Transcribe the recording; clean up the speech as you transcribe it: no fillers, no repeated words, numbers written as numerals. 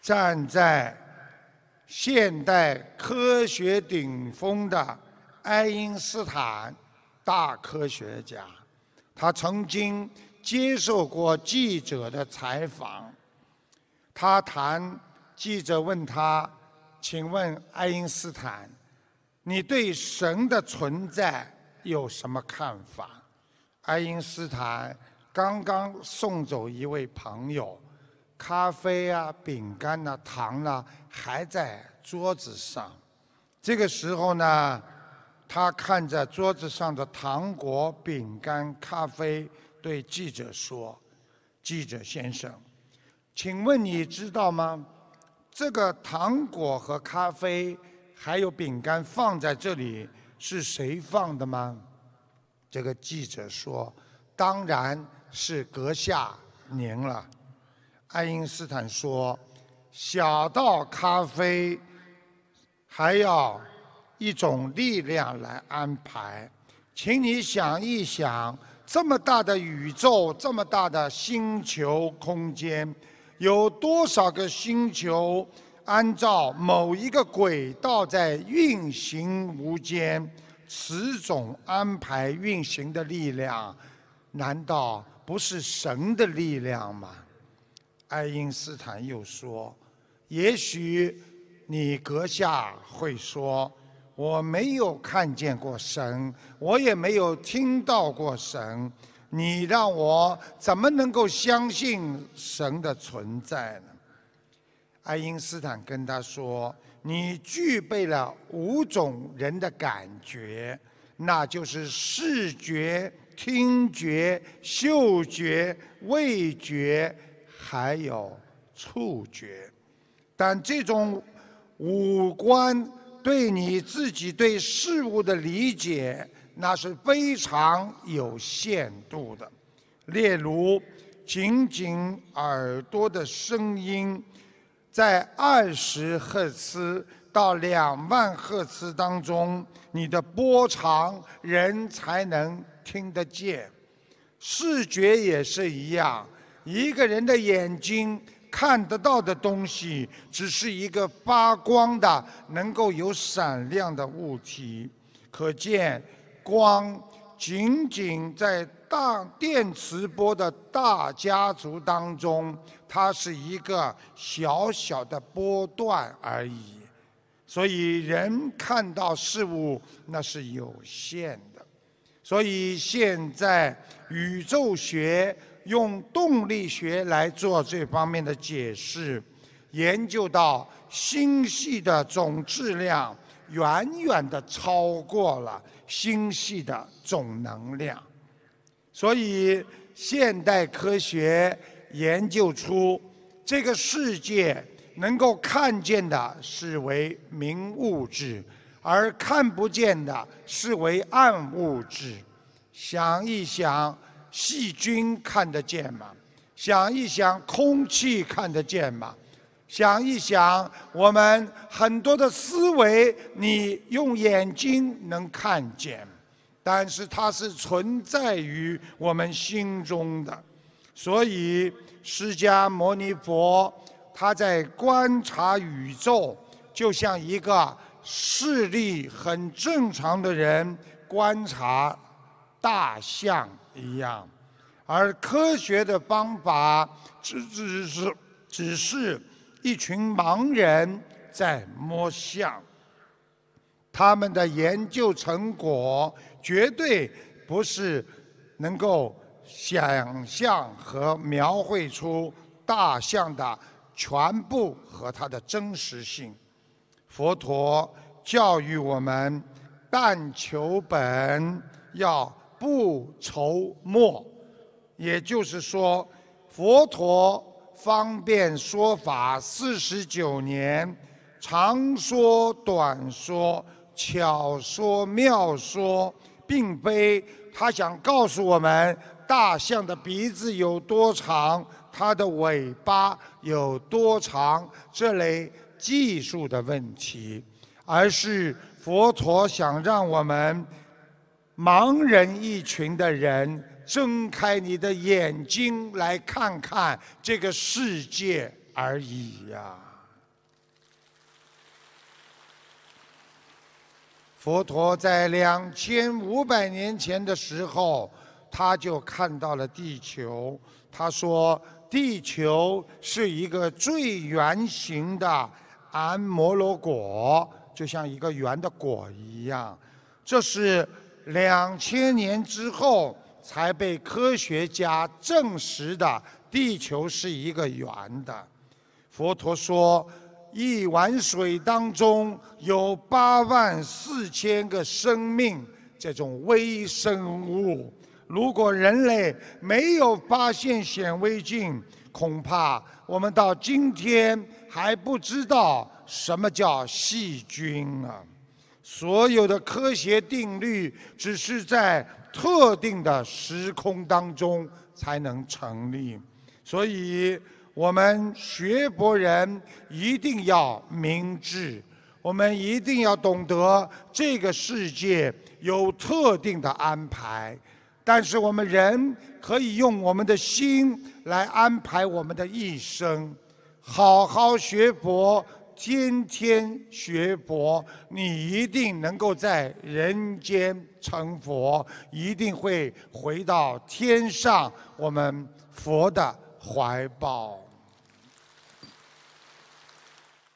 站在现代科学顶峰的爱因斯坦，大科学家，他曾经接受过记者的采访。记者问他：“请问爱因斯坦，你对神的存在有什么看法？”爱因斯坦刚刚送走一位朋友，咖啡啊、饼干啊、糖啊还在桌子上。这个时候呢，他看着桌子上的糖果、饼干、咖啡，对记者说：“记者先生，请问你知道吗？这个糖果和咖啡还有饼干放在这里是谁放的吗？”这个记者说：“当然是阁下您了。”爱因斯坦说：“小到咖啡，还要一种力量来安排。请你想一想，这么大的宇宙，这么大的星球空间，有多少个星球按照某一个轨道在运行无间？此种安排运行的力量，难道不是神的力量吗？”爱因斯坦又说：“也许你阁下会说，我没有看见过神，我也没有听到过神，你让我怎么能够相信神的存在呢？”爱因斯坦跟他说：“你具备了5种人的感觉，那就是视觉、听觉、嗅觉、味觉，还有触觉。但这种五官对你自己对事物的理解，那是非常有限度的。例如，仅仅耳朵的声音，在20赫兹到2万赫兹当中，你的波长人才能听得见。视觉也是一样，一个人的眼睛看得到的东西，只是一个发光的、能够有闪亮的物体。可见，光仅仅在大电磁波的大家族当中，它是一个小小的波段而已。所以人看到事物那是有限的。所以现在宇宙学用动力学来做这方面的解释，研究到星系的总质量远远地超过了星系的总能量。所以现代科学研究出，这个世界能够看见的视为明物质，而看不见的视为暗物质。想一想，细菌看得见吗？想一想，空气看得见吗？想一想，我们很多的思维，你用眼睛能看见，但是它是存在于我们心中的。所以释迦牟尼佛他在观察宇宙，就像一个视力很正常的人观察大象一样。而科学的方法只是一群盲人在摸象，他们的研究成果绝对不是能够想象和描绘出大象的全部和它的真实性。佛陀教育我们，但求本，要不筹末。也就是说，佛陀方便说法49年，长说短说，巧说妙说，并非他想告诉我们大象的鼻子有多长，它的尾巴有多长这类技术的问题，而是佛陀想让我们盲人一群的人睁开你的眼睛来看看这个世界而已呀。 佛陀在2500年前的时候，他就看到了地球。他说，地球是一个最圆形的安摩罗果，就像一个圆的果一样。这是2000年之后才被科学家证实的，地球是一个圆的。佛陀说，一碗水当中有84000个生命，这种微生物。如果人类没有发现显微镜，恐怕我们到今天还不知道什么叫细菌啊！所有的科学定律只是在特定的时空当中才能成立，所以我们学佛人一定要明智，我们一定要懂得这个世界有特定的安排，但是我们人可以用我们的心来安排我们的一生。好好学佛，天天学佛，你一定能够在人间成佛，一定会回到天上我们佛的怀抱。